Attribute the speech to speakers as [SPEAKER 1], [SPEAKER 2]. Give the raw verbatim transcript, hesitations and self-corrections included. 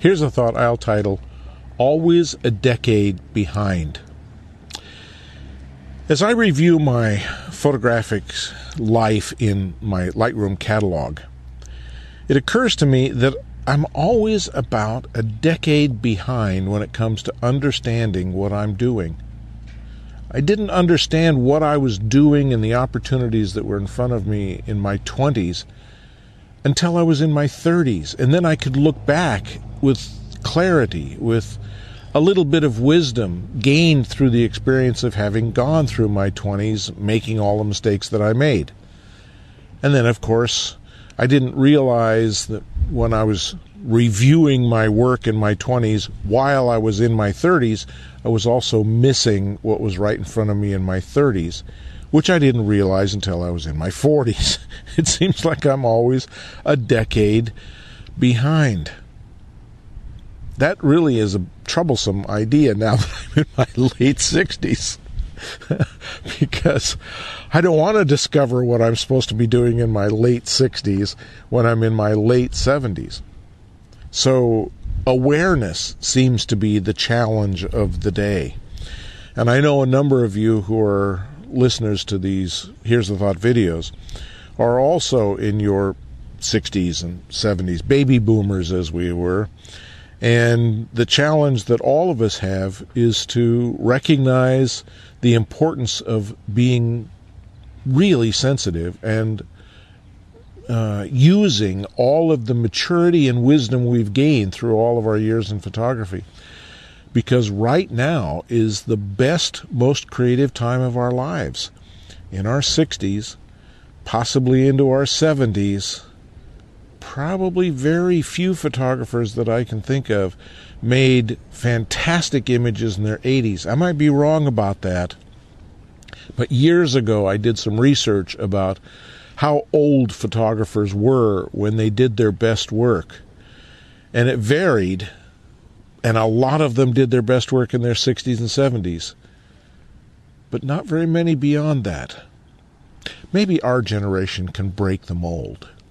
[SPEAKER 1] Here's a thought I'll title, Always a Decade Behind. As I review my photographic life in my Lightroom catalog, it occurs to me that I'm always about a decade behind when it comes to understanding what I'm doing. I didn't understand what I was doing and the opportunities that were in front of me in my twenties until I was in my thirties. And then I could look back with clarity, with a little bit of wisdom gained through the experience of having gone through my twenties, making all the mistakes that I made. And then, of course, I didn't realize that when I was reviewing my work in my twenties while I was in my thirties, I was also missing what was right in front of me in my thirties, which I didn't realize until I was in my forties. It seems like I'm always a decade behind. That really is a troublesome idea now that I'm in my late sixties. Because I don't want to discover what I'm supposed to be doing in my late sixties when I'm in my late seventies. So awareness seems to be the challenge of the day. And I know a number of you who are listeners to these Here's the Thought videos are also in your sixties and seventies, baby boomers as we were. And the challenge that all of us have is to recognize the importance of being really sensitive and uh, using all of the maturity and wisdom we've gained through all of our years in photography. Because right now is the best, most creative time of our lives. In our sixties, possibly into our seventies, probably very few photographers that I can think of made fantastic images in their eighties. I might be wrong about that, but years ago I did some research about how old photographers were when they did their best work, and it varied, and a lot of them did their best work in their sixties and seventies, but not very many beyond that. Maybe our generation can break the mold.